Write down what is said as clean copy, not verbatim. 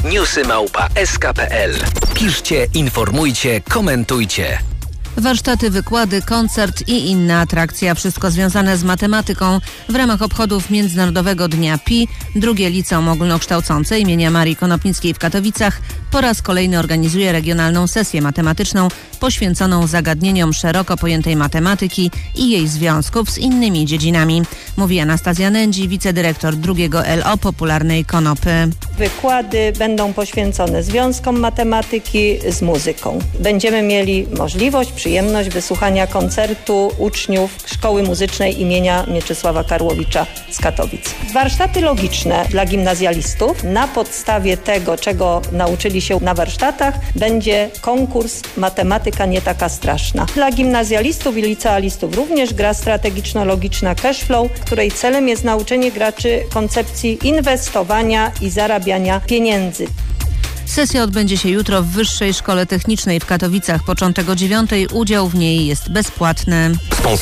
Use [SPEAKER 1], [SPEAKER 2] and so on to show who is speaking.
[SPEAKER 1] newsy@sk.pl. Piszcie, informujcie, komentujcie.
[SPEAKER 2] Warsztaty, wykłady, koncert i inne atrakcje. Wszystko związane z matematyką. W ramach obchodów Międzynarodowego Dnia Pi drugie Liceum Ogólnokształcące imienia Marii Konopnickiej w Katowicach po raz kolejny organizuje regionalną sesję matematyczną poświęconą zagadnieniom szeroko pojętej matematyki i jej związków z innymi dziedzinami. Mówi Anastazja Nędzi, wicedyrektor drugiego LO Popularnej Konopy.
[SPEAKER 3] Wykłady będą poświęcone związkom matematyki z muzyką. Będziemy mieli możliwość, przyjemność wysłuchania koncertu uczniów Szkoły Muzycznej imienia Mieczysława Karłowicza z Katowic. Warsztaty logiczne dla gimnazjalistów. Na podstawie tego, czego nauczyli się na warsztatach, będzie konkurs Matematyka nie taka straszna. Dla gimnazjalistów i licealistów również gra strategiczno-logiczna Cashflow, której celem jest nauczenie graczy koncepcji inwestowania i zarabiania pieniędzy.
[SPEAKER 2] Sesja odbędzie się jutro w Wyższej Szkole Technicznej w Katowicach. Początek o 9:00. Udział w niej jest bezpłatny.